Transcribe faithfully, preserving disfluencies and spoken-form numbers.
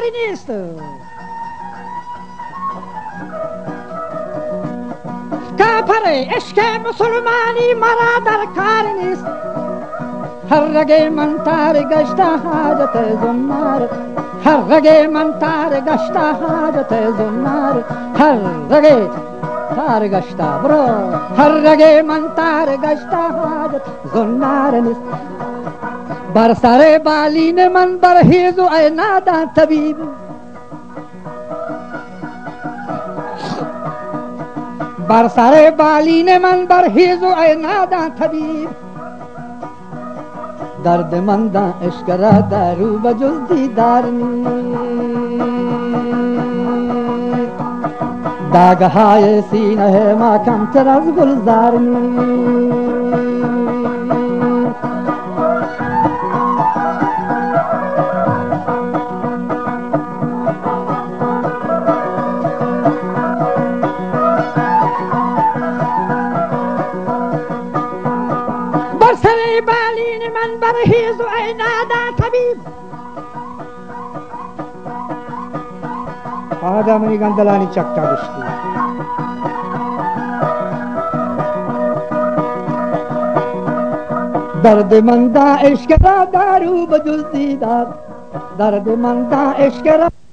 کاری نیست. کافر عشق مسلمانی مرا در کار نیست. هر رگ من تار گشته حاجت زنار، هر رگ من تار گشته حاجت زنار، هر رگ تار گشته برو، هر رگ من تار گشته حاجت زنار نیست. بر سر بالین من برهیز و ای نادان طبیب، بر سر بالین من برهیز و ای نادان طبیب. درد مندان عشق را دارو بجز دیدار نیست. داغهای سینه ما کمتر از گلزار نیست. بر سر بالین من برهیز و ای نادان طبیب. آدمانی گندلانی چکتا داشتی. درد مندان عشق را دارو بجز دیدار، درد مندان عشق را